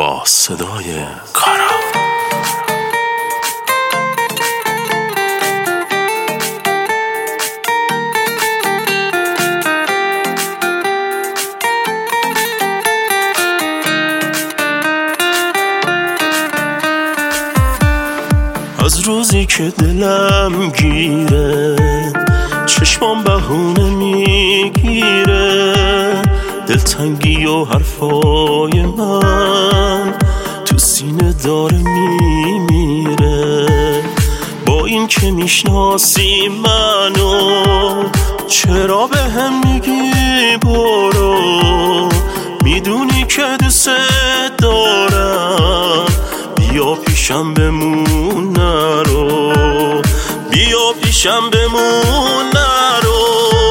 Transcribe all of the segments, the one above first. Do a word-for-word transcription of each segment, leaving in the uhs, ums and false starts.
با صدای کارا. از روزی که دلم گیره چشمام بهونه میگیره، دلتنگی و حرفای من تو سینه داره میمیره. با این که میشناسی منو چرا به هم میگی برو؟ میدونی که دوست دارم، بیا پیشم بمون نرو، بیا پیشم بمون نرو.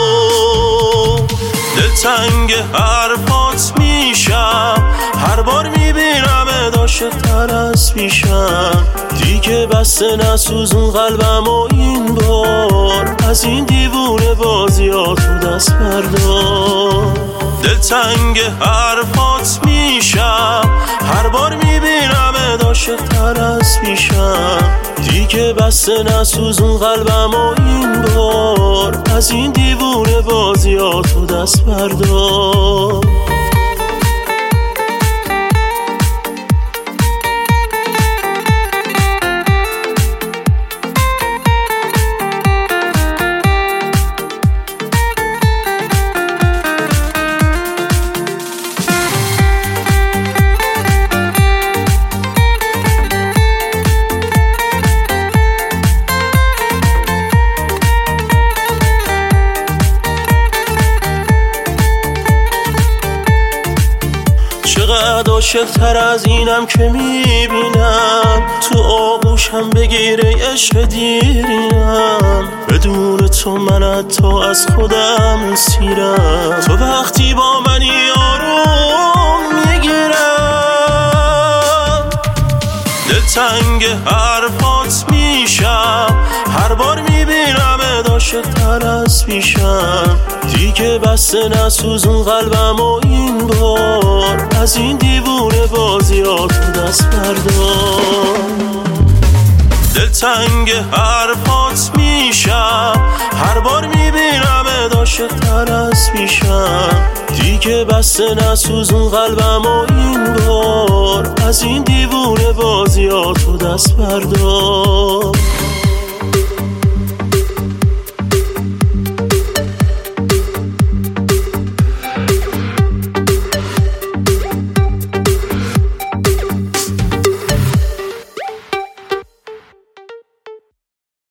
دلتنگ حرفات میشم، هر بار میبینم عاشق‌تر از پیشم. دیگه بسته نسوزون قلبم و این بار از این دیوونه بازیاتو دست بردار. دلتنگ حرفات میشم، هر بار میبینم عاشق‌تر از پیشم. دیگه بسته نسوزون قلبم و این بار از این دیوونه بازیاتو دست بردار. چقدر عاشق‌تر از اینم که میبینم، تو آغوشم بگیره عشق دیرینم. بدون تو من حتی از خودم اسیرم، تو وقتی با منی آروم میگیرم. دلتنگ حرفات میشم، هر بار میبینم عاشق‌تر از پیشم. دیگه بسته نسوزون قلبم و این بار از این دیوونه بازیاتو دست بردار. دلتنگ حرفات میشم، هر بار میبینم عاشق‌تر از پیشم. دیگه بسته نسوزون قلبم و این بار از این دیوونه بازیاتو دست بردار.